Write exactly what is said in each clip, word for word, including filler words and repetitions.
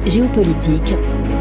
Géopolitique,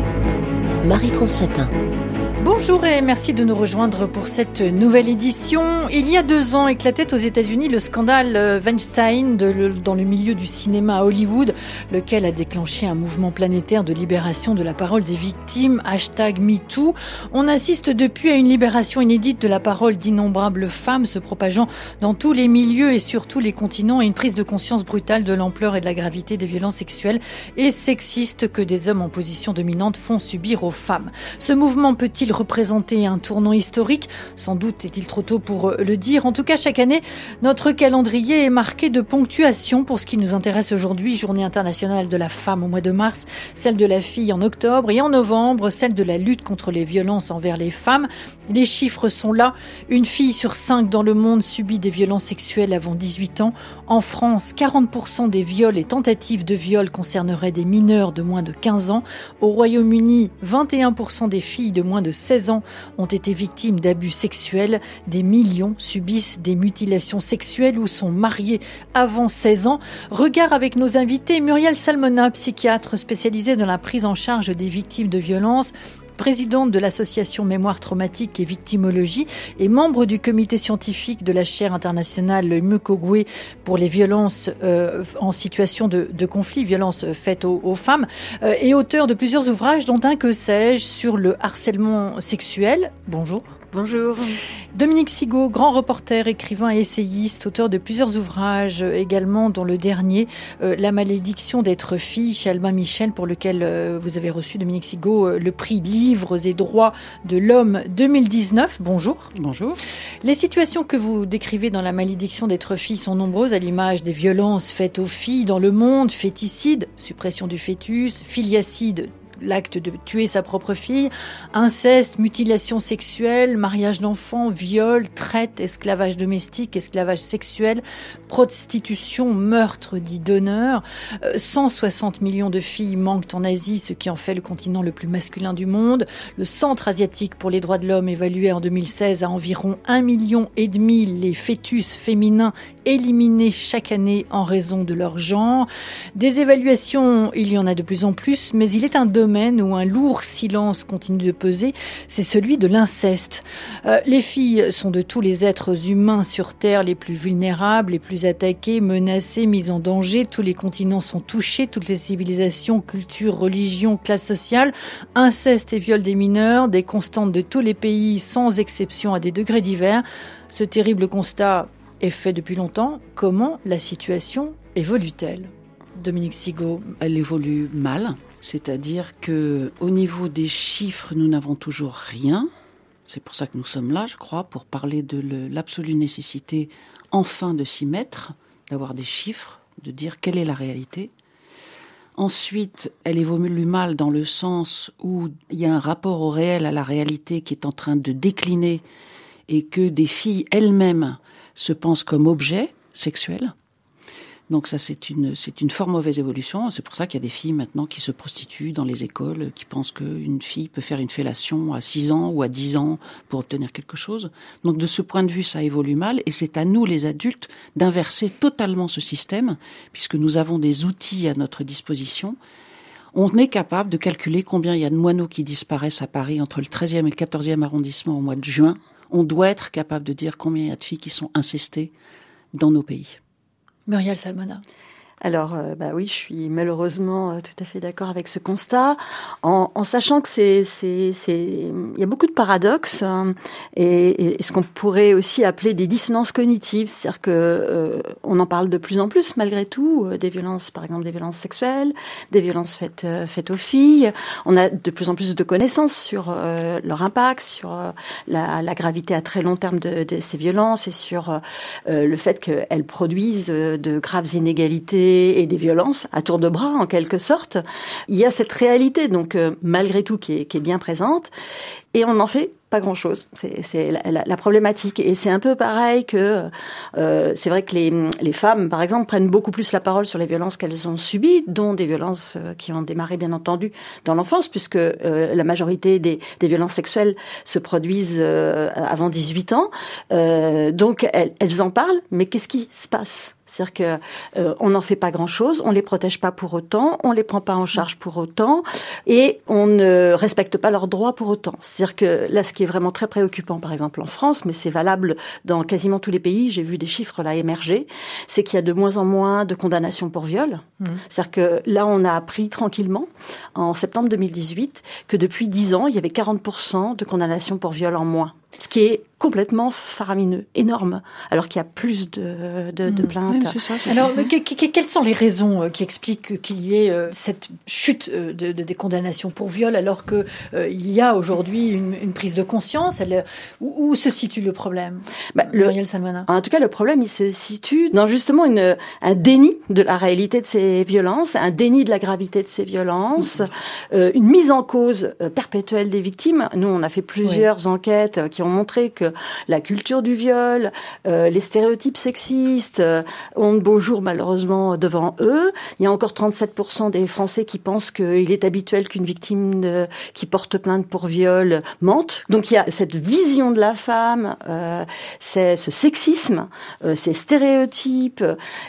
Marie-France Chatin. Bonjour et merci de nous rejoindre pour cette nouvelle édition. Il y a deux ans éclatait aux États-Unis le scandale Weinstein de le, dans le milieu du cinéma à Hollywood, lequel a déclenché un mouvement planétaire de libération de la parole des victimes, hashtag MeToo. On assiste depuis à une libération inédite de la parole d'innombrables femmes se propageant dans tous les milieux et sur tous les continents et une prise de conscience brutale de l'ampleur et de la gravité des violences sexuelles et sexistes que des hommes en position dominante font subir aux femmes. Ce mouvement peut-il représenter un tournant historique? Sans doute est-il trop tôt pour le dire. En tout cas, chaque année, notre calendrier est marqué de ponctuation pour ce qui nous intéresse aujourd'hui. Journée internationale de la femme au mois de mars, celle de la fille en octobre et en novembre, celle de la lutte contre les violences envers les femmes. Les chiffres sont là. Une fille sur cinq dans le monde subit des violences sexuelles avant dix-huit ans. En France, quarante pour cent des viols et tentatives de viol concerneraient des mineurs de moins de quinze ans. Au Royaume-Uni, vingt et un pour cent des filles de moins de seize ans ont été victimes d'abus sexuels. Des millions subissent des mutilations sexuelles ou sont mariés avant seize ans. Regard avec nos invités, Muriel Salmona, psychiatre spécialisée dans la prise en charge des victimes de violences, présidente de l'association Mémoire Traumatique et Victimologie et membre du comité scientifique de la chaire internationale Mukwege pour les violences euh, en situation de, de conflit, violences faites aux, aux femmes, euh, et auteur de plusieurs ouvrages, dont un que sais-je sur le harcèlement sexuel. Bonjour. Bonjour. Dominique Sigaud, grand reporter, écrivain et essayiste, auteur de plusieurs ouvrages également, dont le dernier, euh, La malédiction d'être fille, chez Albin Michel, pour lequel euh, vous avez reçu, Dominique Sigaud, euh, le prix Livres et droits de l'homme deux mille dix-neuf. Bonjour. Bonjour. Les situations que vous décrivez dans La malédiction d'être fille sont nombreuses, à l'image des violences faites aux filles dans le monde, féticide, suppression du fœtus, filiacide, l'acte de tuer sa propre fille, inceste, mutilation sexuelle, mariage d'enfants, viol, traite, esclavage domestique, esclavage sexuel, prostitution, meurtre dit d'honneur. Euh, cent soixante millions de filles manquent en Asie, ce qui en fait le continent le plus masculin du monde. Le Centre asiatique pour les droits de l'homme évaluait en deux mille seize à environ un million et demi les fœtus féminins éliminés chaque année en raison de leur genre. Des évaluations, il y en a de plus en plus, mais il est un domaine où un lourd silence continue de peser, c'est celui de l'inceste. Euh, les filles sont de tous les êtres humains sur Terre les plus vulnérables, les plus attaqués, menacés, mis en danger. Tous les continents sont touchés, toutes les civilisations, cultures, religions, classes sociales. Inceste et viol des mineurs, des constantes de tous les pays, sans exception à des degrés divers. Ce terrible constat est fait depuis longtemps. Comment la situation évolue-t-elle? Dominique Sigaud. Elle évolue mal. C'est-à-dire que, au niveau des chiffres, nous n'avons toujours rien. C'est pour ça que nous sommes là, je crois, pour parler de le, l'absolue nécessité, enfin, de s'y mettre, d'avoir des chiffres, de dire quelle est la réalité. Ensuite, elle évolue mal dans le sens où il y a un rapport au réel, à la réalité qui est en train de décliner et que des filles elles-mêmes se pensent comme objets sexuels. Donc ça, c'est une, c'est une fort mauvaise évolution. C'est pour ça qu'il y a des filles maintenant qui se prostituent dans les écoles, qui pensent qu'une fille peut faire une fellation à six ans ou à dix ans pour obtenir quelque chose. Donc de ce point de vue, ça évolue mal. Et c'est à nous, les adultes, d'inverser totalement ce système, puisque nous avons des outils à notre disposition. On est capable de calculer combien il y a de moineaux qui disparaissent à Paris entre le treizième et le quatorzième arrondissement au mois de juin. On doit être capable de dire combien il y a de filles qui sont incestées dans nos pays. Muriel Salmona. Alors, euh, bah oui, je suis malheureusement euh, tout à fait d'accord avec ce constat, en, en sachant que c'est, c'est, c'est, il y a beaucoup de paradoxes hein, et, et ce qu'on pourrait aussi appeler des dissonances cognitives, c'est-à-dire que euh, on en parle de plus en plus malgré tout, euh, des violences, par exemple des violences sexuelles, des violences faites euh, faites aux filles. On a de plus en plus de connaissances sur euh, leur impact, sur euh, la, la gravité à très long terme de, de ces violences et sur euh, le fait qu'elles produisent euh, de graves inégalités et des violences à tour de bras en quelque sorte. Il y a cette réalité donc euh, malgré tout qui est, qui est bien présente et on en fait pas grand-chose. C'est, c'est la, la, la problématique. Et c'est un peu pareil que euh, c'est vrai que les, les femmes, par exemple, prennent beaucoup plus la parole sur les violences qu'elles ont subies, dont des violences euh, qui ont démarré, bien entendu, dans l'enfance, puisque euh, la majorité des, des violences sexuelles se produisent euh, avant dix-huit ans. Euh, donc, elles, elles en parlent, mais qu'est-ce qui se passe C'est-à-dire que euh, on n'en fait pas grand-chose, on les protège pas pour autant, on les prend pas en charge pour autant, et on ne respecte pas leurs droits pour autant. C'est-à-dire que là, ce qui est vraiment très préoccupant, par exemple en France, mais c'est valable dans quasiment tous les pays, j'ai vu des chiffres là émerger, c'est qu'il y a de moins en moins de condamnations pour viol. Mmh. C'est-à-dire que là, on a appris tranquillement, en septembre deux mille dix-huit, que depuis dix ans, il y avait quarante pour cent de condamnations pour viol en moins. Ce qui est complètement faramineux, énorme, alors qu'il y a plus de, de, de plaintes. Oui, c'est ça, c'est alors, que, que, quelles sont les raisons qui expliquent qu'il y ait cette chute de, de, des condamnations pour viol, alors qu'il euh, y a aujourd'hui une, une prise de conscience? Elle, où, où se situe le problème, bah, Muriel Salmona? En tout cas, le problème, il se situe dans justement une, un déni de la réalité de ces violences, un déni de la gravité de ces violences, mmh. euh, une mise en cause perpétuelle des victimes. Nous, on a fait plusieurs oui. enquêtes qui ont montré que la culture du viol, euh, les stéréotypes sexistes euh, ont de beaux jours malheureusement devant eux. Il y a encore trente-sept pour cent des Français qui pensent qu'il est habituel qu'une victime de, qui porte plainte pour viol mente. Donc il y a cette vision de la femme, euh, c'est ce sexisme, euh, ces stéréotypes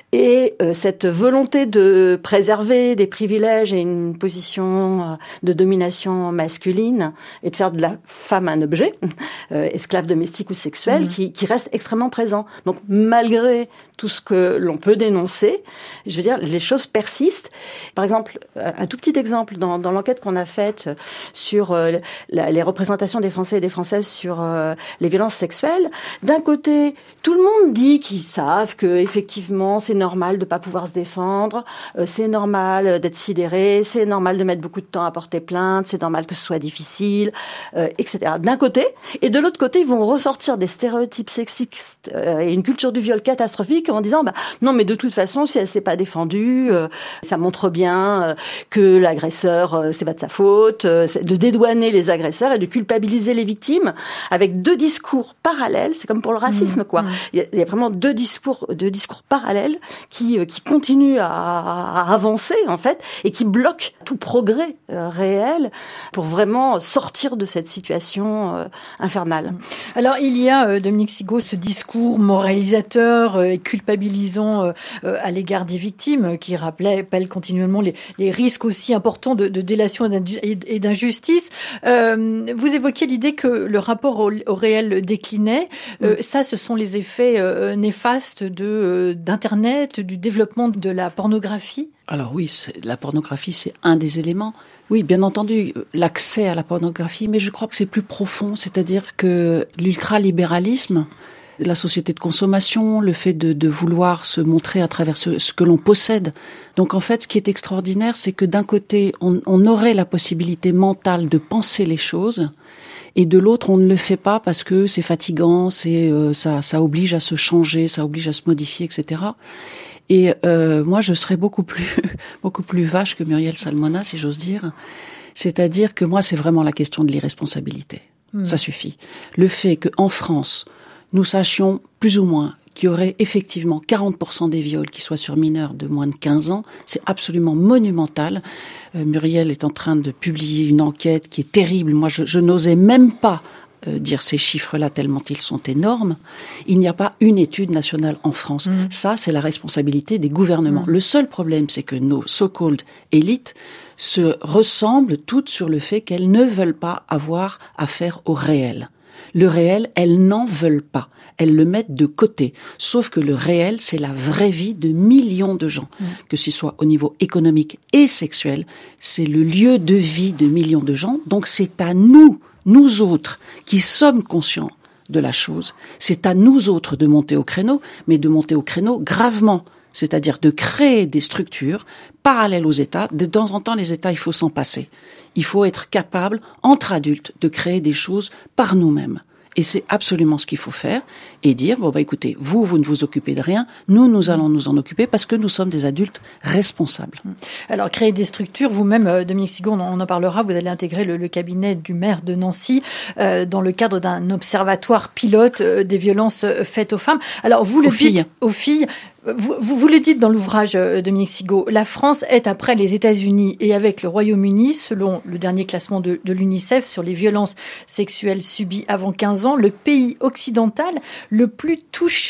et euh, cette volonté de préserver des privilèges et une position de domination masculine et de faire de la femme un objet. Euh, esclave domestique ou sexuel, mmh. qui, qui reste extrêmement présent. Donc, malgré tout ce que l'on peut dénoncer, je veux dire, les choses persistent. Par exemple, un tout petit exemple, dans, dans l'enquête qu'on a faite sur euh, la, les représentations des Français et des Françaises sur euh, les violences sexuelles, d'un côté, tout le monde dit qu'ils savent que effectivement c'est normal de pas pouvoir se défendre, euh, c'est normal d'être sidéré, c'est normal de mettre beaucoup de temps à porter plainte, c'est normal que ce soit difficile, euh, et cetera. D'un côté, et de l'autre côté, ils vont ressortir des stéréotypes sexistes euh, et une culture du viol catastrophique en disant bah non mais de toute façon si elle s'est pas défendue, euh, ça montre bien euh, que l'agresseur euh, c'est pas de sa faute, euh, c'est de dédouaner les agresseurs et de culpabiliser les victimes avec deux discours parallèles. C'est comme pour le racisme mmh, quoi. Mmh. Il, y a, il y a vraiment deux discours, deux discours parallèles qui euh, qui continuent à, à avancer en fait et qui bloquent tout progrès euh, réel pour vraiment sortir de cette situation euh, infernale. Alors il y a euh, Dominique Sigaud ce discours moralisateur et euh, culpabilisant euh, à l'égard des victimes, qui rappelait appelle continuellement les, les risques aussi importants de, de délation et d'injustice. Euh, vous évoquiez l'idée que le rapport au, au réel déclinait. Euh, mmh. Ça, ce sont les effets euh, néfastes de euh, d'Internet, du développement de la pornographie. Alors oui, la pornographie, c'est un des éléments. Oui, bien entendu, l'accès à la pornographie, mais je crois que c'est plus profond, c'est-à-dire que l'ultralibéralisme, la société de consommation, le fait de, de vouloir se montrer à travers ce, ce que l'on possède. Donc en fait, ce qui est extraordinaire, c'est que d'un côté, on, on aurait la possibilité mentale de penser les choses, et de l'autre, on ne le fait pas parce que c'est fatigant, c'est euh, ça, ça oblige à se changer, ça oblige à se modifier, et cetera. Et euh, moi, je serais beaucoup plus, beaucoup plus vache que Muriel Salmona, si j'ose dire. C'est-à-dire que moi, c'est vraiment la question de l'irresponsabilité. Mmh. Ça suffit. Le fait qu'en France, nous sachions plus ou moins qu'il y aurait effectivement quarante pour cent des viols qui soient sur mineurs de moins de quinze ans, c'est absolument monumental. Euh, Muriel est en train de publier une enquête qui est terrible. Moi, je, je n'osais même pas euh, dire ces chiffres-là tellement ils sont énormes. Il n'y a pas une étude nationale en France. Mmh. Ça, c'est la responsabilité des gouvernements. Mmh. Le seul problème, c'est que nos so-called élites se ressemblent toutes sur le fait qu'elles ne veulent pas avoir affaire au réel. Le réel, elles n'en veulent pas. Elles le mettent de côté. Sauf que le réel, c'est la vraie vie de millions de gens. Mmh. Que ce soit au niveau économique et sexuel, c'est le lieu de vie de millions de gens. Donc c'est à nous, nous autres, qui sommes conscients de la chose, c'est à nous autres de monter au créneau, mais de monter au créneau gravement. C'est-à-dire de créer des structures parallèles aux États. De temps en temps, les États, il faut s'en passer. Il faut être capable, entre adultes, de créer des choses par nous-mêmes. Et c'est absolument ce qu'il faut faire, et dire, bon bah écoutez, vous, vous ne vous occupez de rien, nous, nous allons nous en occuper parce que nous sommes des adultes responsables. Alors, créer des structures, vous-même, Dominique Sigaud, on en parlera, vous allez intégrer le, le cabinet du maire de Nancy euh, dans le cadre d'un observatoire pilote euh, des violences faites aux femmes. Alors, vous le aux dites, filles. aux filles, Vous, vous, vous le dites dans l'ouvrage, euh, Dominique Sigaud, la France est, après les États-Unis et avec le Royaume-Uni, selon le dernier classement de, de l'UNICEF sur les violences sexuelles subies avant quinze ans, le pays occidental le plus touché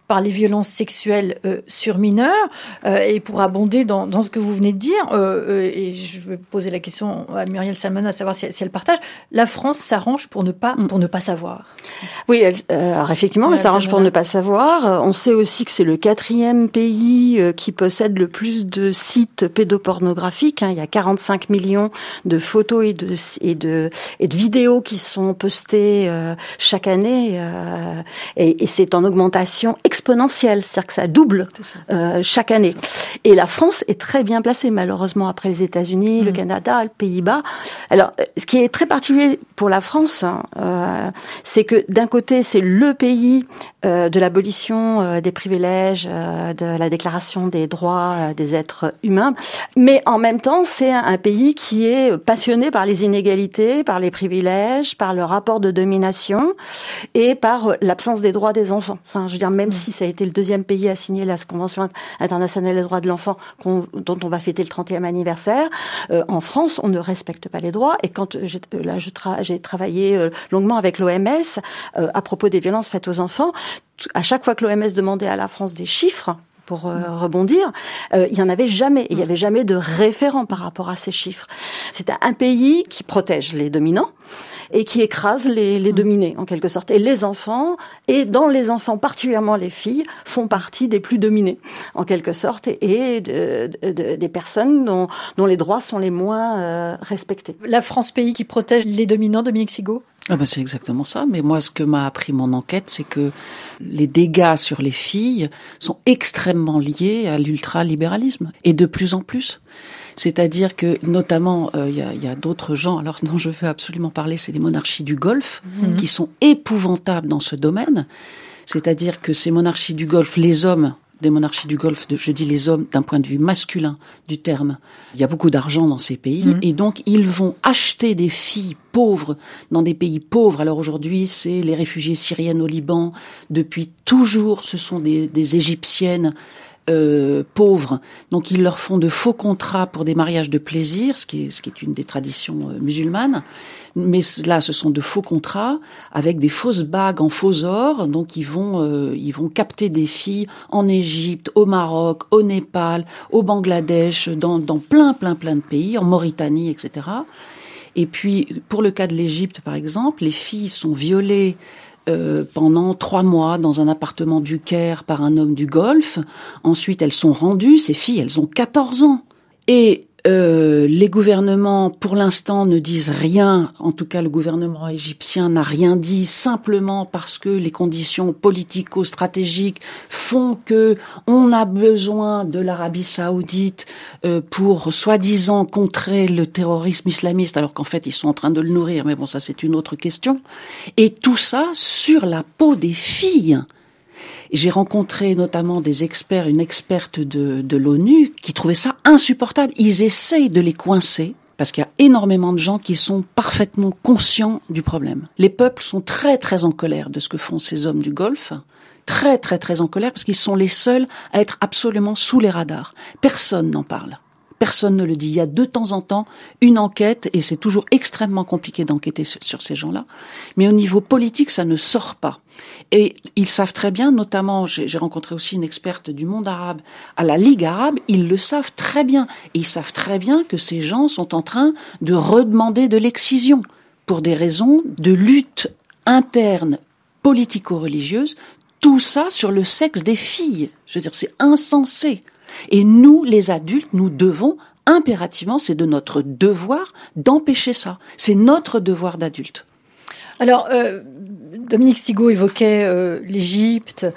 par les violences sexuelles euh, sur mineurs. Euh, et pour abonder dans, dans ce que vous venez de dire, euh, euh, et je vais poser la question à Muriel Salmona, à savoir si, si elle partage, la France s'arrange pour ne pas, pour ne pas savoir. Oui, elle, euh, alors effectivement, elle s'arrange pour ne pas savoir. On sait aussi que c'est le quatrième pays euh, qui possède le plus de sites pédopornographiques. Hein. Il y a quarante-cinq millions de photos et de, et de, et de vidéos qui sont postées euh, chaque année. Euh, et, et c'est en augmentation exponentielle, c'est-à-dire que ça double euh, chaque année. Et la France est très bien placée, malheureusement, après les États-Unis, mmh. le Canada, les Pays-Bas. Alors, ce qui est très particulier pour la France, hein, euh, c'est que d'un côté, c'est le pays euh, de l'abolition euh, des privilèges, euh, de la déclaration des droits euh, des êtres humains, mais en même temps, c'est un, un pays qui est passionné par les inégalités, par les privilèges, par le rapport de domination et par l'absence des droits des enfants. Enfin, je veux dire, même mmh. si ça a été le deuxième pays à signer la Convention internationale des droits de l'enfant, qu'on, dont on va fêter le trentième anniversaire, euh, en France, on ne respecte pas les droits. Et quand j'ai, là, je tra- j'ai travaillé euh, longuement avec l'O M S euh, à propos des violences faites aux enfants, à chaque fois que l'O M S demandait à la France des chiffres, pour euh, rebondir, euh, il y en avait jamais. Et il y avait jamais de référent par rapport à ces chiffres. C'est un pays qui protège les dominants et qui écrase les, les dominés, en quelque sorte. Et les enfants, et dans les enfants, particulièrement les filles, font partie des plus dominés, en quelque sorte, et de, de, de, des personnes dont, dont les droits sont les moins euh, respectés. La France, pays qui protège les dominants, Dominique Sigaud ? Ah ben c'est exactement ça. Mais moi, ce que m'a appris mon enquête, c'est que les dégâts sur les filles sont extrêmement liés à l'ultralibéralisme, et de plus en plus. C'est-à-dire que, notamment, il euh, y, a, y a d'autres gens, alors dont je veux absolument parler, c'est les monarchies du Golfe, mmh. qui sont épouvantables dans ce domaine. C'est-à-dire que ces monarchies du Golfe, les hommes des monarchies du Golfe, je dis les hommes d'un point de vue masculin du terme, il y a beaucoup d'argent dans ces pays, mmh. et donc ils vont acheter des filles pauvres dans des pays pauvres. Alors aujourd'hui, c'est les réfugiés syriennes au Liban. Depuis toujours, ce sont des, des Égyptiennes Euh, pauvres, donc ils leur font de faux contrats pour des mariages de plaisir, ce qui est, ce qui est une des traditions euh, musulmanes, mais là ce sont de faux contrats avec des fausses bagues en faux or, donc ils vont euh, ils vont capter des filles en Égypte, au Maroc, au Népal, au Bangladesh, dans, dans plein plein plein de pays, en Mauritanie, et cetera. Et puis pour le cas de l'Égypte par exemple, les filles sont violées Euh, pendant trois mois dans un appartement du Caire par un homme du Golfe. Ensuite, elles sont rendues, ces filles, elles ont quatorze ans. Et euh, les gouvernements, pour l'instant, ne disent rien. En tout cas, le gouvernement égyptien n'a rien dit, simplement parce que les conditions politico-stratégiques font que on a besoin de l'Arabie saoudite euh, pour, soi-disant, contrer le terrorisme islamiste, alors qu'en fait, ils sont en train de le nourrir. Mais bon, ça, c'est une autre question. Et tout ça sur la peau des filles. J'ai rencontré notamment des experts, une experte de, de l'ONU qui trouvait ça insupportable. Ils essayent de les coincer parce qu'il y a énormément de gens qui sont parfaitement conscients du problème. Les peuples sont très très en colère de ce que font ces hommes du Golfe, très très très en colère parce qu'ils sont les seuls à être absolument sous les radars. Personne n'en parle. Personne ne le dit. Il y a de temps en temps une enquête, et c'est toujours extrêmement compliqué d'enquêter sur, sur ces gens-là. Mais au niveau politique, ça ne sort pas. Et ils savent très bien, notamment, j'ai, j'ai rencontré aussi une experte du monde arabe, à la Ligue arabe, ils le savent très bien. Et ils savent très bien que ces gens sont en train de redemander de l'excision pour des raisons de lutte interne, politico-religieuse, tout ça sur le sexe des filles. Je veux dire, c'est insensé. Et nous, les adultes, nous devons impérativement, c'est de notre devoir d'empêcher ça. C'est notre devoir d'adulte. Alors, euh, Dominique Sigaud évoquait euh, l'Égypte,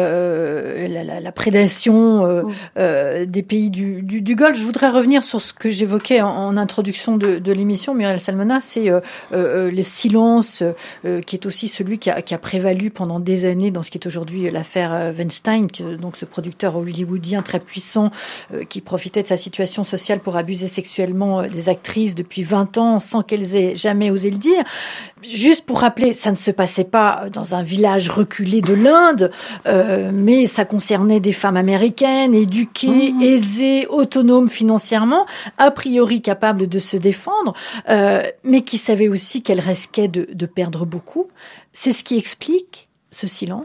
euh, la, la, la prédation euh, mmh. euh, des pays du, du, du Golfe. Je voudrais revenir sur ce que j'évoquais en, en introduction de, de l'émission, Muriel Salmona, c'est euh, euh, le silence euh, qui est aussi celui qui a, qui a prévalu pendant des années dans ce qui est aujourd'hui l'affaire Weinstein, que, donc ce producteur hollywoodien très puissant euh, qui profitait de sa situation sociale pour abuser sexuellement des actrices depuis vingt ans sans qu'elles aient jamais osé le dire. Juste pour rappeler, ça ne se passait pas dans un village reculé de l'Inde, euh, mais ça concernait des femmes américaines, éduquées, mmh. aisées, autonomes financièrement, a priori capables de se défendre, euh, mais qui savaient aussi qu'elles risquaient de, de perdre beaucoup. C'est ce qui explique ce silence ?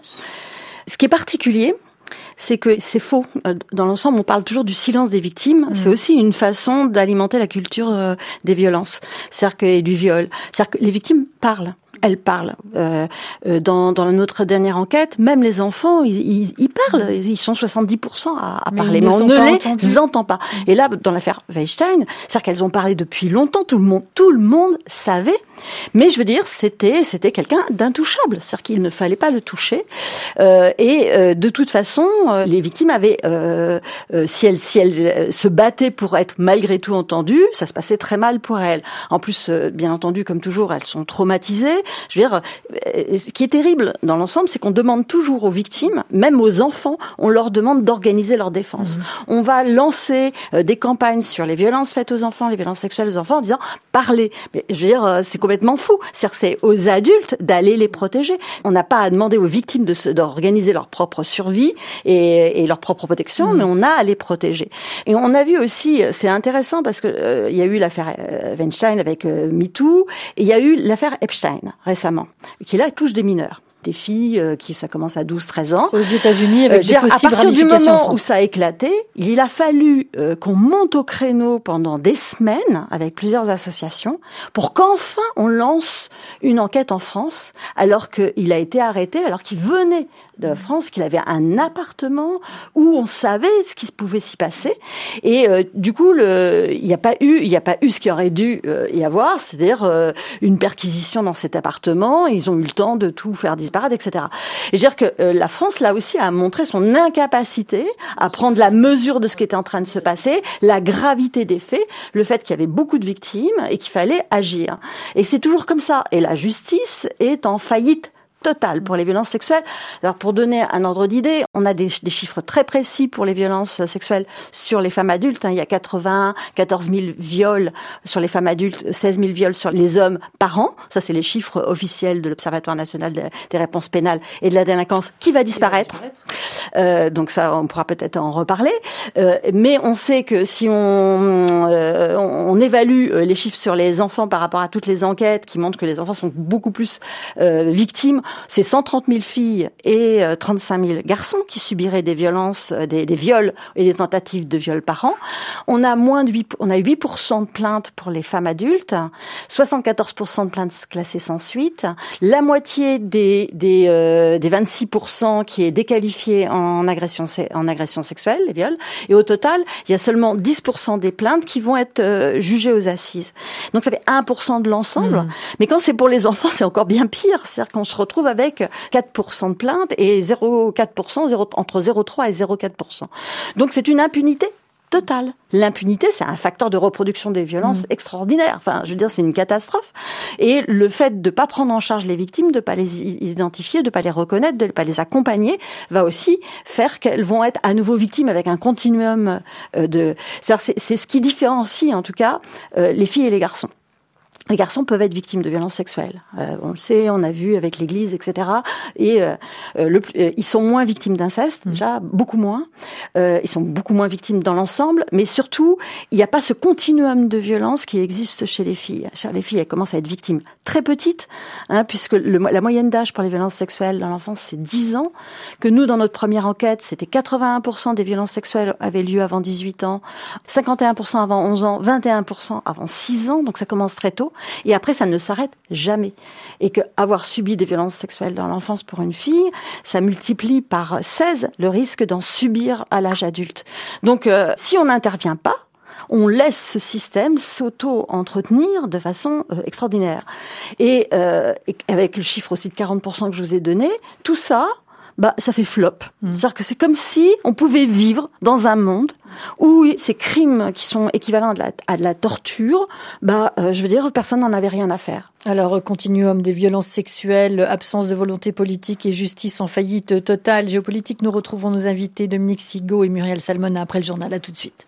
Ce qui est particulier, c'est que c'est faux. Dans l'ensemble, on parle toujours du silence des victimes. Mmh. C'est aussi une façon d'alimenter la culture euh, des violences, c'est-à-dire que, et du viol. C'est-à-dire que les victimes parlent. Elles parlent. Euh, dans, dans notre dernière enquête, même les enfants, ils, ils, ils parlent. Ils sont soixante-dix pour cent à, à parler, mais, mais on ne les entendus. entend pas. Mmh. Et là, dans l'affaire Weinstein, c'est-à-dire qu'elles ont parlé depuis longtemps. Tout le monde, tout le monde savait. Mais je veux dire, c'était c'était quelqu'un d'intouchable. C'est-à-dire qu'il ne fallait pas le toucher. Euh, et euh, de toute façon, euh, les victimes avaient, euh, euh, si elles si elles se battaient pour être malgré tout entendues, ça se passait très mal pour elles. En plus, euh, bien entendu, comme toujours, elles sont traumatisées. Je veux dire, euh, ce qui est terrible dans l'ensemble, c'est qu'on demande toujours aux victimes, même aux enfants, on leur demande d'organiser leur défense. Mmh. On va lancer euh, des campagnes sur les violences faites aux enfants, les violences sexuelles aux enfants, en disant parlez. Mais je veux dire, euh, c'est complètement fou. C'est-à-dire, c'est aux adultes d'aller les protéger. On n'a pas à demander aux victimes de se, d'organiser leur propre survie et, et leur propre protection, mmh. mais on a à les protéger. Et on a vu aussi, c'est intéressant parce que euh, il y a eu l'affaire euh, Weinstein avec euh, MeToo, et il y a eu l'affaire Epstein récemment, qui là touche des mineurs. Des filles euh, qui ça commence à douze treize ans. Aux États-Unis, avec euh, des possibles à partir du moment où ça a éclaté, il a fallu euh, qu'on monte au créneau pendant des semaines avec plusieurs associations pour qu'enfin on lance une enquête en France, alors qu'il a été arrêté, alors qu'il venait de France, qu'il avait un appartement où on savait ce qui pouvait s'y passer. Et euh, du coup, le, il n'y a pas eu, il n'y a pas eu ce qu'il aurait dû euh, y avoir, c'est-à-dire euh, une perquisition dans cet appartement. Ils ont eu le temps de tout faire disparaître, et cetera. Et je veux dire que euh, la France, là aussi, a montré son incapacité à prendre la mesure de ce qui était en train de se passer, la gravité des faits, le fait qu'il y avait beaucoup de victimes et qu'il fallait agir. Et c'est toujours comme ça. Et la justice est en faillite totale pour les violences sexuelles. Alors, pour donner un ordre d'idée, on a des, des chiffres très précis pour les violences sexuelles sur les femmes adultes. Hein. Il y a quatre-vingt, quatorze mille viols sur les femmes adultes, seize mille viols sur les hommes par an. Ça, c'est les chiffres officiels de l'Observatoire national de, des réponses pénales et de la délinquance qui va disparaître. Va disparaître. Euh, donc ça, on pourra peut-être en reparler. Euh, mais on sait que si on, euh, on évalue les chiffres sur les enfants par rapport à toutes les enquêtes qui montrent que les enfants sont beaucoup plus euh, victimes, c'est cent trente mille filles et trente-cinq mille garçons qui subiraient des violences, des, des viols et des tentatives de viol par an. On a moins de huit, on a huit pour cent de plaintes pour les femmes adultes, soixante-quatorze pour cent de plaintes classées sans suite, la moitié des des, euh, des vingt-six pour cent qui est déqualifiée en agression en agression sexuelle, les viols. Et au total, il y a seulement dix pour cent des plaintes qui vont être euh, jugées aux assises. Donc ça fait un pour cent de l'ensemble. Mmh. Mais quand c'est pour les enfants, c'est encore bien pire. C'est-à-dire qu'on se retrouve avec quatre pour cent de plaintes et zéro virgule quatre pour cent, entre zéro virgule trois et zéro virgule quatre pour cent. Donc c'est une impunité totale. L'impunité, c'est un facteur de reproduction des violences mmh. extraordinaire. Enfin, je veux dire, c'est une catastrophe. Et le fait de pas prendre en charge les victimes, de pas les identifier, de pas les reconnaître, de pas les accompagner, va aussi faire qu'elles vont être à nouveau victimes avec un continuum de... C'est, c'est ce qui différencie, en tout cas, les filles et les garçons. Les garçons peuvent être victimes de violences sexuelles. Euh, on le sait, on a vu avec l'Église, et cetera. Et euh, le, euh, ils sont moins victimes d'inceste, déjà, beaucoup moins. Euh, ils sont beaucoup moins victimes dans l'ensemble. Mais surtout, il n'y a pas ce continuum de violence qui existe chez les filles. Chez les filles, elles commencent à être victimes très petites, hein, puisque le, la moyenne d'âge pour les violences sexuelles dans l'enfance, c'est dix ans. Que nous, dans notre première enquête, c'était quatre-vingt-un pour cent des violences sexuelles avaient lieu avant dix-huit ans, cinquante et un pour cent avant onze ans, vingt et un pour cent avant six ans. Donc ça commence très tôt. Et après, ça ne s'arrête jamais. Et que avoir subi des violences sexuelles dans l'enfance pour une fille, ça multiplie par seize le risque d'en subir à l'âge adulte. Donc, euh, si on n'intervient pas, on laisse ce système s'auto-entretenir de façon euh, extraordinaire. Et, euh, et avec le chiffre aussi de quarante pour cent que je vous ai donné, tout ça... bah ça fait flop. Mmh. C'est-à-dire que c'est comme si on pouvait vivre dans un monde où ces crimes qui sont équivalents à de la, à de la torture, bah euh, je veux dire, personne n'en avait rien à faire. Alors, continuum des violences sexuelles, absence de volonté politique et justice en faillite totale. Géopolitique, nous retrouvons nos invités Dominique Sigaud et Muriel Salmona après le journal. À tout de suite.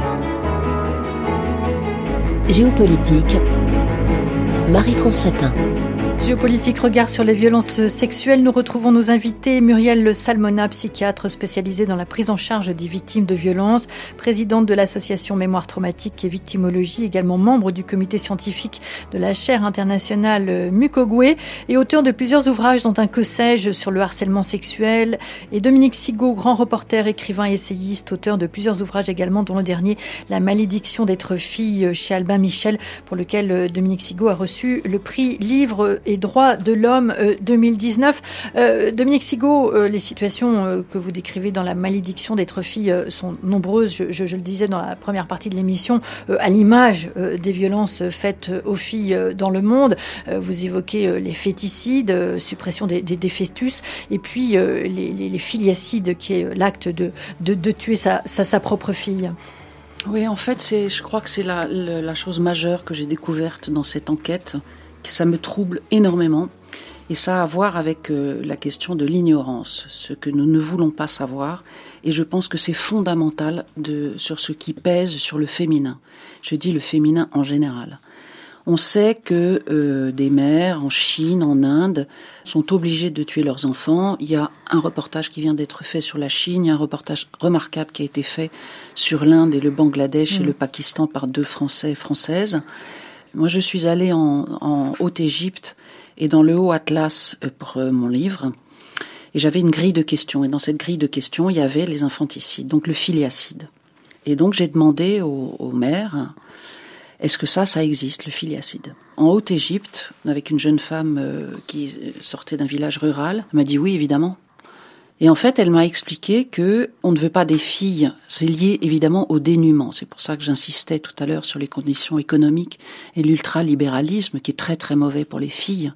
Géopolitique, Marie-France Chatin. Géopolitique, regard sur les violences sexuelles. Nous retrouvons nos invités. Muriel Salmona, psychiatre spécialisée dans la prise en charge des victimes de violences, présidente de l'association Mémoire Traumatique et Victimologie, également membre du comité scientifique de la chaire internationale Mukwege et auteur de plusieurs ouvrages dont un Que sais-je sur le harcèlement sexuel. Et Dominique Sigaud, grand reporter, écrivain et essayiste, auteur de plusieurs ouvrages également, dont le dernier La malédiction d'être fille chez Albin Michel, pour lequel Dominique Sigaud a reçu le prix Livre et droits de l'homme euh, deux mille dix-neuf. Euh, Dominique Sigaud, euh, les situations euh, que vous décrivez dans La malédiction d'être fille euh, sont nombreuses, je, je, je le disais dans la première partie de l'émission, euh, à l'image euh, des violences faites aux filles euh, dans le monde. Euh, vous évoquez euh, les féticides, euh, suppression des, des, des fœtus, et puis euh, les, les, les filiacides, qui est l'acte de, de, de tuer sa, sa, sa propre fille. Oui, en fait, c'est, je crois que c'est la, la, la chose majeure que j'ai découverte dans cette enquête. Ça me trouble énormément et ça a à voir avec euh, la question de l'ignorance, ce que nous ne voulons pas savoir, et je pense que c'est fondamental de, sur ce qui pèse sur le féminin. Je dis le féminin en général. On sait que euh, des mères en Chine, en Inde, sont obligées de tuer leurs enfants. Il y a un reportage qui vient d'être fait sur la Chine, il y a un reportage remarquable qui a été fait sur l'Inde et le Bangladesh mmh. et le Pakistan par deux Français et Françaises. Moi, je suis allée en, en Haute-Égypte et dans le Haut-Atlas pour euh, mon livre. Et j'avais une grille de questions. Et dans cette grille de questions, il y avait les infanticides, donc le filiacide. Et donc, j'ai demandé aux, aux mères, est-ce que ça, ça existe, le filiacide ? En Haute-Égypte, avec une jeune femme euh, qui sortait d'un village rural, elle m'a dit oui, évidemment. Et en fait, elle m'a expliqué que on ne veut pas des filles. C'est lié évidemment au dénuement. C'est pour ça que j'insistais tout à l'heure sur les conditions économiques et l'ultralibéralisme qui est très très mauvais pour les filles.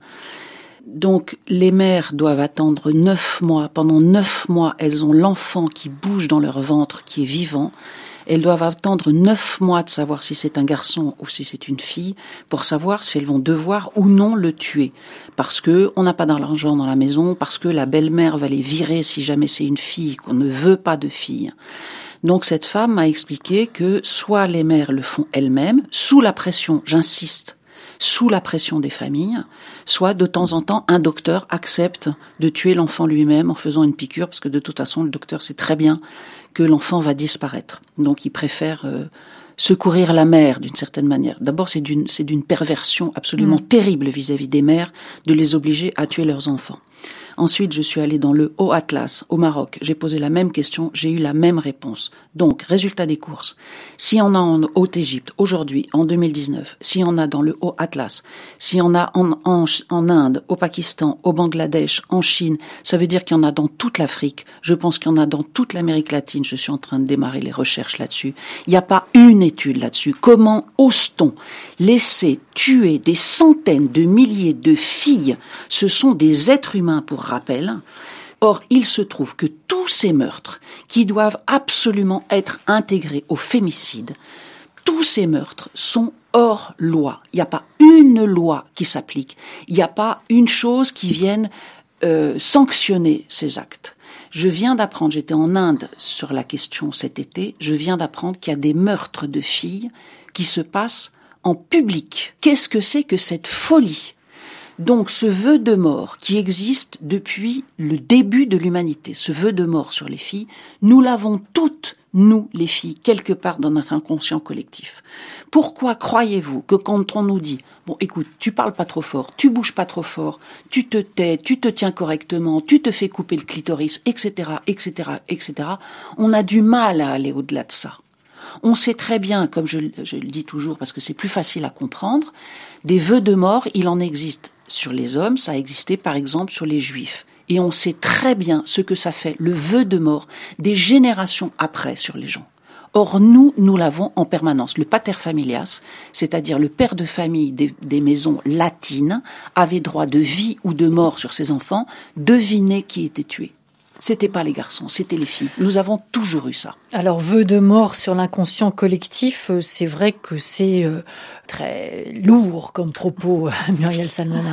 Donc les mères doivent attendre neuf mois. Pendant neuf mois, elles ont l'enfant qui bouge dans leur ventre, qui est vivant. Elles doivent attendre neuf mois de savoir si c'est un garçon ou si c'est une fille pour savoir si elles vont devoir ou non le tuer. Parce que on n'a pas d'argent dans la maison, parce que la belle-mère va les virer si jamais c'est une fille, qu'on ne veut pas de fille. Donc cette femme m'a expliqué que soit les mères le font elles-mêmes, sous la pression, j'insiste, sous la pression des familles, soit de temps en temps un docteur accepte de tuer l'enfant lui-même en faisant une piqûre, parce que de toute façon le docteur sait très bien que l'enfant va disparaître. Donc il préfère euh, secourir la mère d'une certaine manière. D'abord c'est d'une, c'est d'une perversion absolument mmh. terrible vis-à-vis des mères de les obliger à tuer leurs enfants. Ensuite, je suis allée dans le Haut-Atlas, au Maroc. J'ai posé la même question, j'ai eu la même réponse. Donc, résultat des courses. Si on a en Haute-Égypte, aujourd'hui, en deux mille dix-neuf, si on a dans le Haut-Atlas, si on a en, en, en Inde, au Pakistan, au Bangladesh, en Chine, ça veut dire qu'il y en a dans toute l'Afrique. Je pense qu'il y en a dans toute l'Amérique latine. Je suis en train de démarrer les recherches là-dessus. Il n'y a pas une étude là-dessus. Comment ose-t-on laisser tuer des centaines de milliers de filles? Ce sont des êtres humains, pour rappel. Or, il se trouve que tous ces meurtres, qui doivent absolument être intégrés au fémicide, tous ces meurtres sont hors loi. Il n'y a pas une loi qui s'applique. Il n'y a pas une chose qui vienne euh, sanctionner ces actes. Je viens d'apprendre, j'étais en Inde sur la question cet été, je viens d'apprendre qu'il y a des meurtres de filles qui se passent en public. Qu'est-ce que c'est que cette folie ? Donc ce vœu de mort qui existe depuis le début de l'humanité, ce vœu de mort sur les filles, nous l'avons toutes, nous les filles, quelque part dans notre inconscient collectif. Pourquoi croyez-vous que quand on nous dit « Bon, écoute, tu parles pas trop fort, tu bouges pas trop fort, tu te tais, tu te tiens correctement, tu te fais couper le clitoris, et cetera, et cetera, et cetera » on a du mal à aller au-delà de ça. On sait très bien, comme je, je le dis toujours parce que c'est plus facile à comprendre, des vœux de mort, il en existe sur les hommes, ça a existé par exemple sur les juifs. Et on sait très bien ce que ça fait, le vœu de mort, des générations après sur les gens. Or, nous, nous l'avons en permanence. Le pater familias, c'est-à-dire le père de famille des, des maisons latines, avait droit de vie ou de mort sur ses enfants. Devinez qui était tué. C'était pas les garçons, c'était les filles. Nous avons toujours eu ça. Alors, vœu de mort sur l'inconscient collectif, c'est vrai que c'est euh, très lourd comme propos, Muriel Salmona.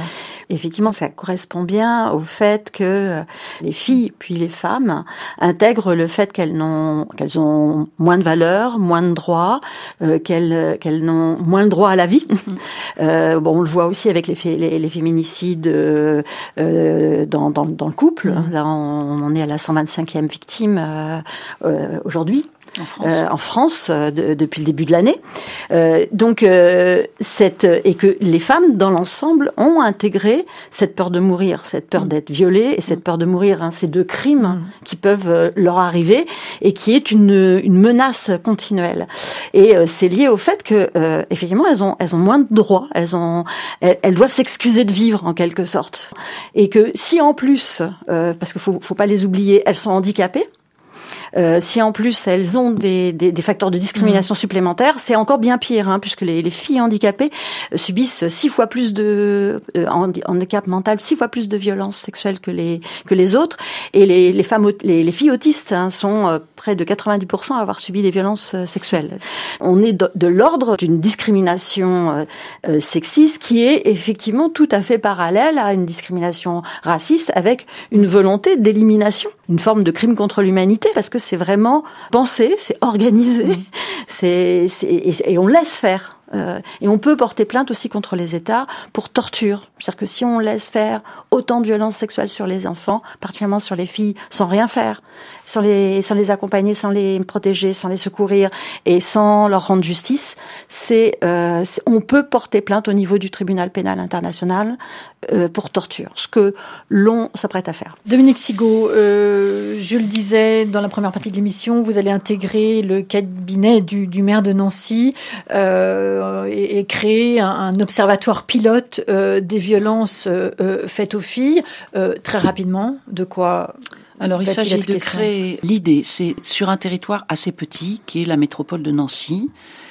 Effectivement, ça correspond bien au fait que les filles puis les femmes intègrent le fait qu'elles n'ont qu'elles ont moins de valeur, moins de droits, euh, qu'elles qu'elles n'ont moins de droit à la vie. Mmh. Euh, bon, on le voit aussi avec les les, les féminicides euh, euh, dans, dans dans le couple. Mmh. Là, on, on est à la cent vingt-cinquième victime euh, euh, aujourd'hui. En France, euh, en France euh, de, depuis le début de l'année. Euh, donc, euh, cette, et que les femmes, dans l'ensemble, ont intégré cette peur de mourir, cette peur mmh. d'être violée et cette mmh. peur de mourir. Hein, ces deux crimes mmh. qui peuvent euh, leur arriver et qui est une, une menace continuelle. Et euh, c'est lié au fait que, euh, effectivement, elles ont, elles ont moins de droits. Elles ont, elles, elles doivent s'excuser de vivre en quelque sorte. Et que si en plus, euh, parce qu'il faut, faut pas les oublier, elles sont handicapées. Euh, si en plus elles ont des, des, des facteurs de discrimination mmh. supplémentaires, c'est encore bien pire, hein, puisque les, les filles handicapées subissent six fois plus de euh, handicap mental, six fois plus de violences sexuelles que les que les autres, et les, les femmes, les, les filles autistes hein, sont euh, près de quatre-vingt-dix pour cent à avoir subi des violences euh, sexuelles. On est de, de l'ordre d'une discrimination euh, euh, sexiste qui est effectivement tout à fait parallèle à une discrimination raciste, avec une volonté d'élimination, une forme de crime contre l'humanité, parce que c'est vraiment pensé, c'est organisé, mmh. c'est, c'est et, et on laisse faire. Euh, et on peut porter plainte aussi contre les États pour torture. C'est-à-dire que si on laisse faire autant de violences sexuelles sur les enfants, particulièrement sur les filles, sans rien faire, sans les, sans les accompagner, sans les protéger, sans les secourir et sans leur rendre justice, c'est, euh, c'est on peut porter plainte au niveau du tribunal pénal international euh, pour torture, ce que l'on s'apprête à faire. Dominique Sigaud, euh, je le disais dans la première partie de l'émission, vous allez intégrer le cabinet du, du maire de Nancy euh, et, et créer un, un observatoire pilote euh, des violences euh, faites aux filles. Euh, très rapidement, de quoi Alors, il s'agit de question créer... L'idée, c'est sur un territoire assez petit, qui est la métropole de Nancy.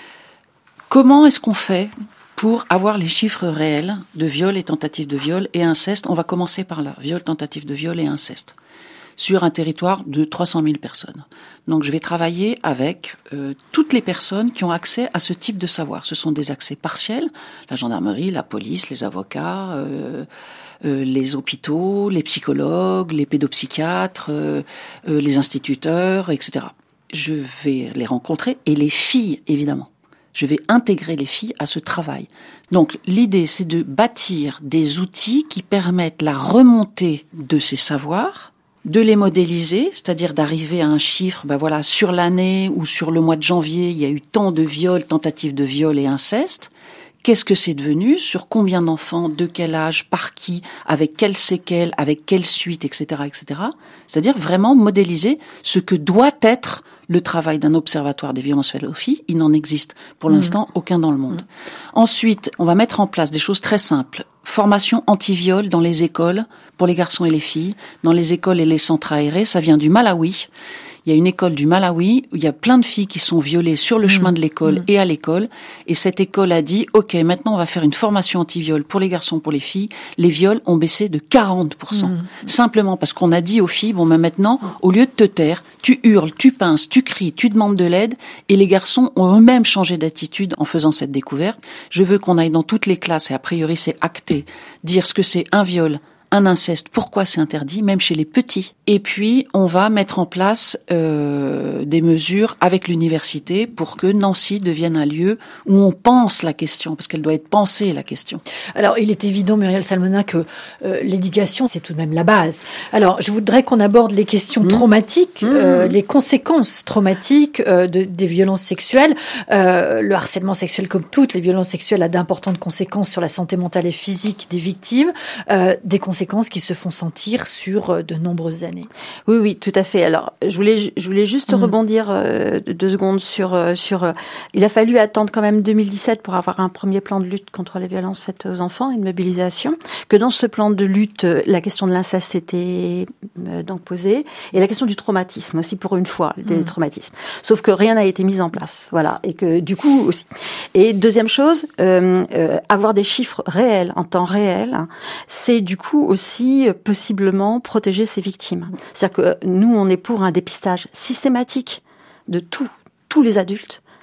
Comment est-ce qu'on fait pour avoir les chiffres réels de viol et tentatives de viol et inceste? On va commencer par là. Viol, tentative de viol et inceste. Sur un territoire de trois cent mille personnes. Donc je vais travailler avec euh, toutes les personnes qui ont accès à ce type de savoir. Ce sont des accès partiels, la gendarmerie, la police, les avocats, euh, euh, les hôpitaux, les psychologues, les pédopsychiatres, euh, euh, les instituteurs, et cetera. Je vais les rencontrer et les filles, évidemment. Je vais intégrer les filles à ce travail. Donc l'idée, c'est de bâtir des outils qui permettent la remontée de ces savoirs, de les modéliser, c'est-à-dire d'arriver à un chiffre, ben voilà, sur l'année ou sur le mois de janvier, il y a eu tant de viols, tentatives de viol et inceste. Qu'est-ce que c'est devenu? Sur combien d'enfants? De quel âge? Par qui? Avec quelles séquelles? Avec quelle suite? Etc., et cetera. C'est-à-dire vraiment modéliser ce que doit être le travail d'un observatoire des violences faites aux filles. Il n'en existe pour mmh. l'instant aucun dans le monde. Mmh. Ensuite, on va mettre en place des choses très simples. Formation anti-viol dans les écoles pour les garçons et les filles, dans les écoles et les centres aérés. Ça vient du Malawi. Il y a une école du Malawi où il y a plein de filles qui sont violées sur le mmh. chemin de l'école mmh. et à l'école. Et cette école a dit, OK, maintenant on va faire une formation anti-viol pour les garçons, pour les filles. Les viols ont baissé de quarante pour cent. Mmh. Simplement parce qu'on a dit aux filles, bon, ben maintenant, au lieu de te taire, tu hurles, tu pinces, tu cries, tu demandes de l'aide. Et les garçons ont eux-mêmes changé d'attitude en faisant cette découverte. Je veux qu'on aille dans toutes les classes, et a priori c'est acté, dire ce que c'est un viol, un inceste, pourquoi c'est interdit, même chez les petits. Et puis, on va mettre en place euh, des mesures avec l'université pour que Nancy devienne un lieu où on pense la question, parce qu'elle doit être pensée, la question. Alors, il est évident, Muriel Salmona, que euh, l'éducation, c'est tout de même la base. Alors, je voudrais qu'on aborde les questions mmh. traumatiques, mmh. euh, les conséquences traumatiques euh, de, des violences sexuelles. Euh, le harcèlement sexuel, comme toutes les violences sexuelles, a d'importantes conséquences sur la santé mentale et physique des victimes, euh, des conséquences qui se font sentir sur de nombreuses années. Oui, oui, tout à fait. Alors, je voulais, je voulais juste mmh. rebondir euh, deux secondes sur, euh, sur. Euh, il a fallu attendre quand même deux mille dix-sept pour avoir un premier plan de lutte contre les violences faites aux enfants, une mobilisation. Que dans ce plan de lutte, la question de l'inceste était euh, donc posée, et la question du traumatisme aussi, pour une fois, des mmh. traumatismes. Sauf que rien n'a été mis en place, voilà, et que du coup aussi. Et deuxième chose, euh, euh, avoir des chiffres réels en temps réel, hein, c'est du coup aussi possiblement protéger ces victimes. C'est-à-dire que nous, on est pour un dépistage systématique de tous, tous les adultes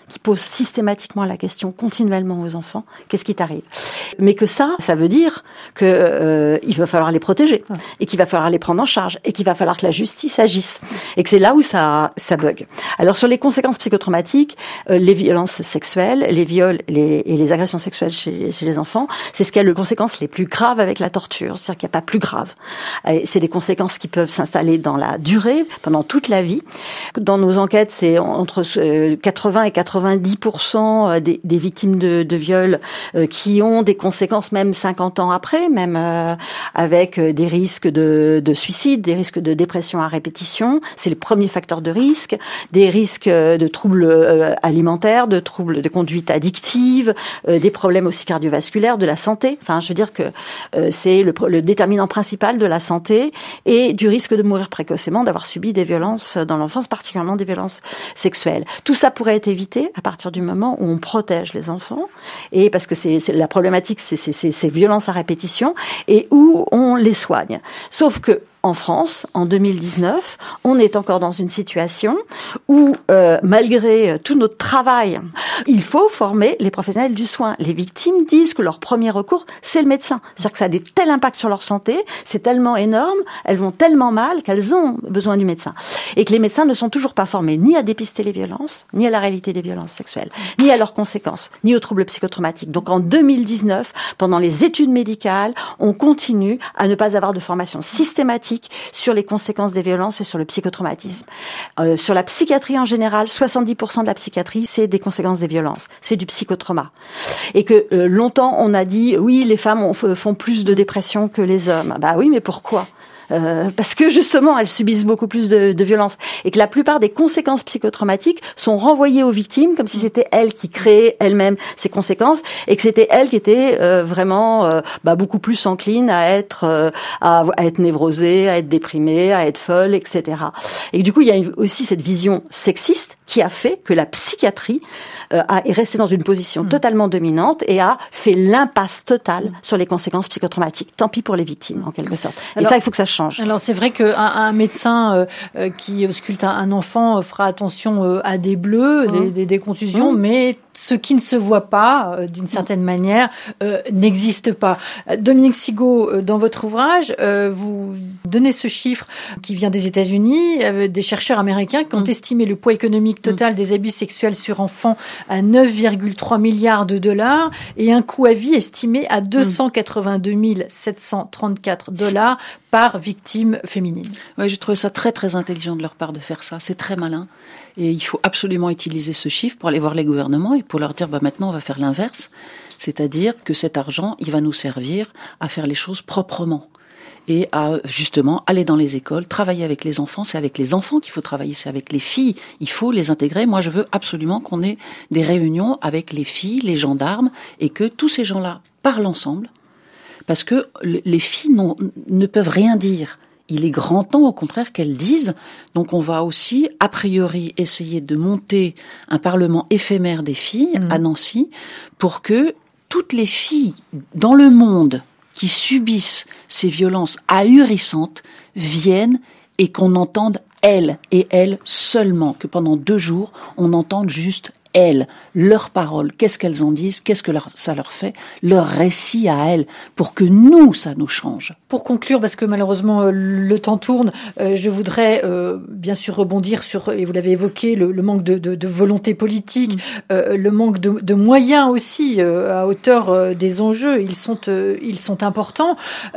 qui pose systématiquement la question continuellement aux enfants, qu'est-ce qui t'arrive? Mais que ça, ça veut dire que euh, il va falloir les protéger, et qu'il va falloir les prendre en charge, et qu'il va falloir que la justice agisse, et que c'est là où ça, ça bug. Alors sur les conséquences psychotraumatiques, euh, les violences sexuelles, les viols les, et les agressions sexuelles chez, chez les enfants, c'est ce qui a les conséquences les plus graves avec la torture, c'est-à-dire qu'il n'y a pas plus grave. Et c'est des conséquences qui peuvent s'installer dans la durée, pendant toute la vie. Dans nos enquêtes, c'est entre quatre-vingts et quatre-vingt-dix pour cent des, des victimes de, de viols euh, qui ont des conséquences même cinquante ans après, même euh, avec des risques de, de suicide, des risques de dépression à répétition. C'est les premiers facteurs de risque, des risques de troubles euh, alimentaires, de troubles de conduite addictive, euh, des problèmes aussi cardiovasculaires, de la santé. Enfin, je veux dire que euh, c'est le, le déterminant principal de la santé et du risque de mourir précocement, d'avoir subi des violences dans l'enfance, particulièrement des violences sexuelles. Tout ça pourrait être évité à partir du moment où on protège les enfants, et parce que c'est, c'est la problématique, c'est, c'est, c'est ces violences à répétition, et où on les soigne. Sauf que en France, en deux mille dix-neuf, on est encore dans une situation où, euh, malgré tout notre travail, il faut former les professionnels du soin. Les victimes disent que leur premier recours, c'est le médecin. C'est-à-dire que ça a des tel impact sur leur santé, c'est tellement énorme, elles vont tellement mal qu'elles ont besoin du médecin. Et que les médecins ne sont toujours pas formés ni à dépister les violences, ni à la réalité des violences sexuelles, ni à leurs conséquences, ni aux troubles psychotraumatiques. Donc en deux mille dix-neuf, pendant les études médicales, on continue à ne pas avoir de formation systématique sur les conséquences des violences et sur le psychotraumatisme. Euh, sur la psychiatrie en général, soixante-dix pour cent de la psychiatrie, c'est des conséquences des violences, c'est du psychotrauma. Et que euh, longtemps, on a dit, oui, les femmes ont, font plus de dépression que les hommes. Bah oui, mais pourquoi ? Euh, parce que justement, elles subissent beaucoup plus de, de violence, et que la plupart des conséquences psychotraumatiques sont renvoyées aux victimes comme si c'était elles qui créaient elles-mêmes ces conséquences, et que c'était elles qui étaient euh, vraiment euh, bah, beaucoup plus enclines à être euh, à, à être névrosées, à être déprimées, à être folles, et cetera. Et que, du coup, il y a aussi cette vision sexiste qui a fait que la psychiatrie euh, a, est restée dans une position mmh. totalement dominante et a fait l'impasse totale mmh. sur les conséquences psychotraumatiques. Tant pis pour les victimes, en quelque sorte. Et Alors, ça, il faut que ça change. Alors c'est vrai qu'un un médecin euh, qui ausculte un, un enfant euh, fera attention euh, à des bleus, mmh. des, des, des contusions, mmh. mais ce qui ne se voit pas, euh, d'une certaine mmh. manière, euh, n'existe pas. Dominique Sigaud, euh, dans votre ouvrage, euh, vous donnez ce chiffre qui vient des États-Unis, euh, des chercheurs américains qui ont mmh. estimé le poids économique total mmh. des abus sexuels sur enfants à neuf virgule trois milliards de dollars et un coût à vie estimé à deux cent quatre-vingt-deux mille sept cent trente-quatre dollars par victime féminine. Oui, j'ai trouvé ça très très intelligent de leur part de faire ça. C'est très malin. Et il faut absolument utiliser ce chiffre pour aller voir les gouvernements et pour leur dire, bah maintenant on va faire l'inverse. C'est-à-dire que cet argent, il va nous servir à faire les choses proprement. Et à justement aller dans les écoles, travailler avec les enfants. C'est avec les enfants qu'il faut travailler, c'est avec les filles. Il faut les intégrer. Moi, je veux absolument qu'on ait des réunions avec les filles, les gendarmes, et que tous ces gens-là parlent ensemble. Parce que les filles ne peuvent rien dire. Il est grand temps, au contraire, qu'elles disent. Donc, on va aussi, a priori, essayer de monter un parlement éphémère des filles mmh. à Nancy pour que toutes les filles dans le monde qui subissent ces violences ahurissantes viennent et qu'on entende elles et elles seulement, que pendant deux jours, on entende juste elles, leurs paroles, qu'est-ce qu'elles en disent, qu'est-ce que leur, ça leur fait, leur récit à elles, pour que nous, ça nous change. Pour conclure, parce que malheureusement euh, le temps tourne, euh, je voudrais euh, bien sûr rebondir sur, et vous l'avez évoqué, le, le manque de, de, de volonté politique, mmh. euh, le manque de, de moyens aussi euh, à hauteur euh, des enjeux. Ils sont, euh, ils sont importants.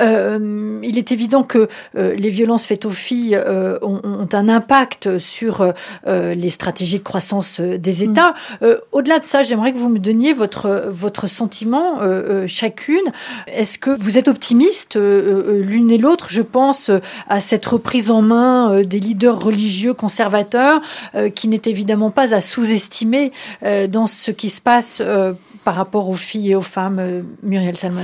Euh, il est évident que euh, les violences faites aux filles euh, ont, ont un impact sur euh, les stratégies de croissance des États. Mmh. Euh, au-delà de ça, j'aimerais que vous me donniez votre votre sentiment euh, euh, chacune. Est-ce que vous êtes optimiste euh, euh, l'une et l'autre? Je pense euh, à cette reprise en main euh, des leaders religieux conservateurs, euh, qui n'est évidemment pas à sous-estimer euh, dans ce qui se passe euh, par rapport aux filles et aux femmes. euh, Muriel Salmona.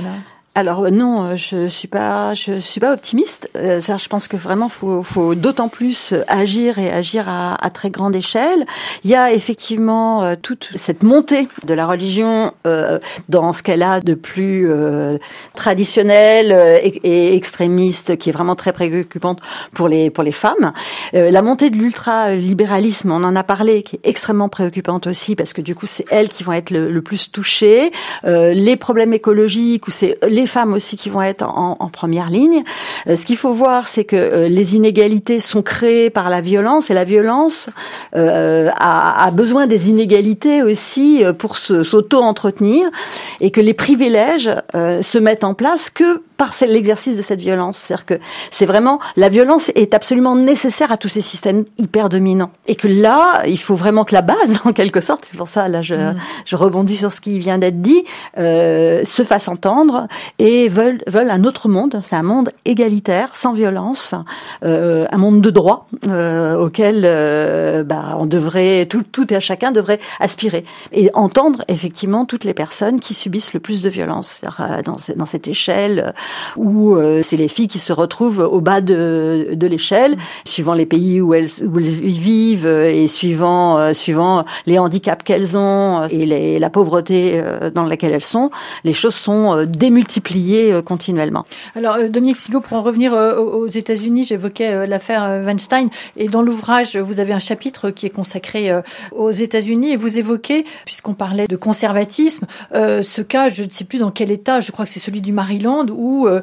Alors non, je suis pas, je suis pas optimiste. Euh, ça, je pense que vraiment, faut, faut d'autant plus agir et agir à, à très grande échelle. Il y a effectivement euh, toute cette montée de la religion euh, dans ce qu'elle a de plus euh, traditionnel euh, et, et extrémiste, qui est vraiment très préoccupante pour les pour les femmes. Euh, la montée de l'ultralibéralisme, on en a parlé, qui est extrêmement préoccupante aussi, parce que du coup, c'est elles qui vont être le, le plus touchées. Euh, les problèmes écologiques, où c'est les femmes aussi qui vont être en, en première ligne. Euh, ce qu'il faut voir, c'est que euh, les inégalités sont créées par la violence, et la violence euh, a, a besoin des inégalités aussi pour se, s'auto-entretenir, et que les privilèges euh, se mettent en place que par l'exercice de cette violence. C'est-à-dire que c'est vraiment, la violence est absolument nécessaire à tous ces systèmes hyper dominants. Et que là, il faut vraiment que la base, en quelque sorte, c'est pour ça, là, je, mmh. je rebondis sur ce qui vient d'être dit, euh, se fasse entendre et veulent, veulent un autre monde. C'est un monde égalitaire, sans violence, euh, un monde de droit, euh, auquel, euh, bah, on devrait, tout, tout et à chacun devrait aspirer. Et entendre, effectivement, toutes les personnes qui subissent le plus de violence. C'est-à-dire, dans, dans cette échelle, où euh, c'est les filles qui se retrouvent au bas de, de l'échelle, suivant les pays où elles, où elles vivent et suivant, euh, suivant les handicaps qu'elles ont et les, la pauvreté euh, dans laquelle elles sont, les choses sont euh, démultipliées euh, continuellement. Alors, euh, Dominique Sigaud, pour en revenir euh, aux États-Unis, j'évoquais euh, l'affaire euh, Weinstein, et dans l'ouvrage, vous avez un chapitre qui est consacré euh, aux États-Unis, et vous évoquez, puisqu'on parlait de conservatisme, euh, ce cas, je ne sais plus dans quel État, je crois que c'est celui du Maryland, où Euh,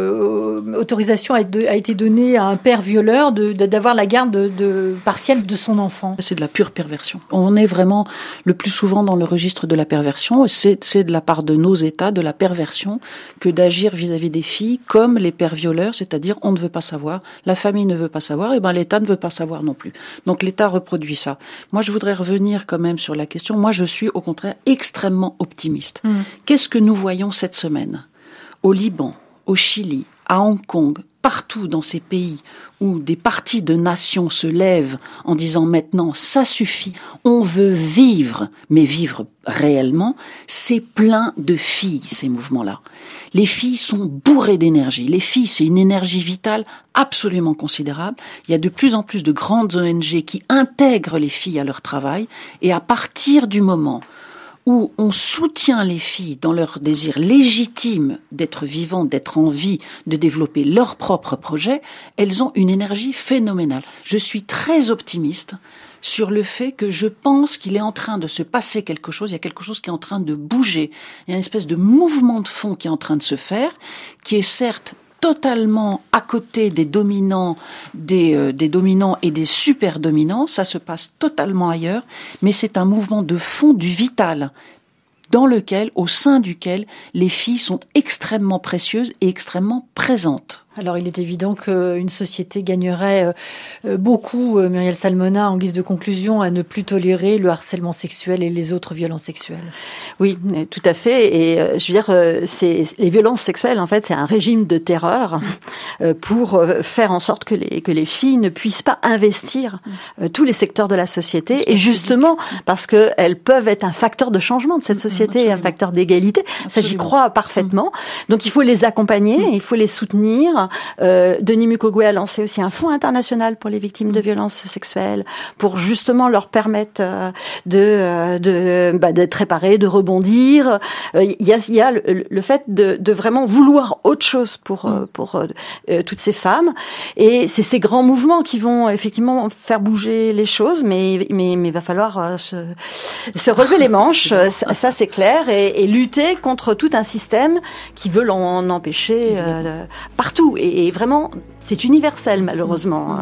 euh, autorisation a, a été donnée à un père violeur de, de, d'avoir la garde de, de, partielle de son enfant. C'est de la pure perversion. On est vraiment le plus souvent dans le registre de la perversion. C'est, c'est de la part de nos États de la perversion que d'agir vis-à-vis des filles comme les pères violeurs, c'est-à-dire on ne veut pas savoir, la famille ne veut pas savoir, et ben l'État ne veut pas savoir non plus. Donc l'État reproduit ça. Moi, je voudrais revenir quand même sur la question. Moi, je suis au contraire extrêmement optimiste. Mmh. Qu'est-ce que nous voyons cette semaine ? Au Liban, au Chili, à Hong Kong, partout dans ces pays où des partis de nations se lèvent en disant maintenant ça suffit, on veut vivre, mais vivre réellement, c'est plein de filles, ces mouvements-là. Les filles sont bourrées d'énergie. Les filles, c'est une énergie vitale absolument considérable. Il y a de plus en plus de grandes O N G qui intègrent les filles à leur travail, et à partir du moment où on soutient les filles dans leur désir légitime d'être vivantes, d'être en vie, de développer leurs propres projets, elles ont une énergie phénoménale. Je suis très optimiste sur le fait que je pense qu'il est en train de se passer quelque chose, il y a quelque chose qui est en train de bouger, il y a une espèce de mouvement de fond qui est en train de se faire, qui est certes totalement à côté des dominants, des, euh, des dominants et des super dominants, ça se passe totalement ailleurs, mais c'est un mouvement de fond du vital, dans lequel, au sein duquel, les filles sont extrêmement précieuses et extrêmement présentes. Alors, il est évident qu'une société gagnerait euh, beaucoup, euh, Muriel Salmona, en guise de conclusion, à ne plus tolérer le harcèlement sexuel et les autres violences sexuelles. Oui, tout à fait. Et euh, je veux dire, euh, c'est, les violences sexuelles, en fait, c'est un régime de terreur euh, pour euh, faire en sorte que les, que les filles ne puissent pas investir euh, tous les secteurs de la société. Et justement, parce qu'elles peuvent être un facteur de changement de cette société, Absolument. Un facteur d'égalité. Absolument. Ça, j'y crois parfaitement. Donc, il faut les accompagner, il faut les soutenir. Euh, Denis Mukwege a lancé aussi un fonds international pour les victimes de violences sexuelles, pour justement leur permettre euh, de, de bah, d'être réparées, de rebondir. Euh, il y a, il y a le, le fait de, de vraiment vouloir autre chose pour euh, pour euh, toutes ces femmes. Et c'est ces grands mouvements qui vont effectivement faire bouger les choses, mais mais mais il va falloir euh, se, se relever les manches. ça, ça c'est clair, et, et lutter contre tout un système qui veut l'en empêcher euh, partout. Et, et vraiment, c'est universel, malheureusement.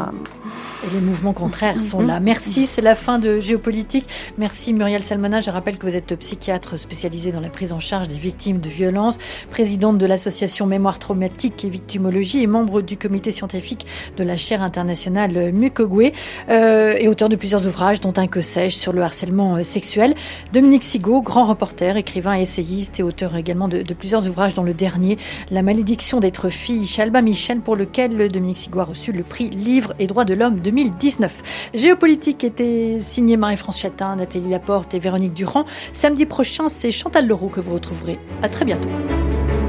Et les mouvements contraires sont là. Merci, c'est la fin de Géopolitique. Merci Muriel Salmona. Je rappelle que vous êtes psychiatre spécialisée dans la prise en charge des victimes de violences, présidente de l'association Mémoire Traumatique et Victimologie et membre du comité scientifique de la chaire internationale Mukwege, euh, et auteur de plusieurs ouvrages, dont un Que sais-je sur le harcèlement sexuel. Dominique Sigaud, grand reporter, écrivain, essayiste et auteur également de, de plusieurs ouvrages, dont le dernier, La malédiction d'être fille, chez Albin Michel, pour lequel Dominique Sigaud a reçu le prix Livre et Droits de l'Homme deux mille dix-neuf. Géopolitique était signé Marie-France Chatin, Nathalie Laporte et Véronique Durand. Samedi prochain, c'est Chantal Leroux que vous retrouverez. À très bientôt.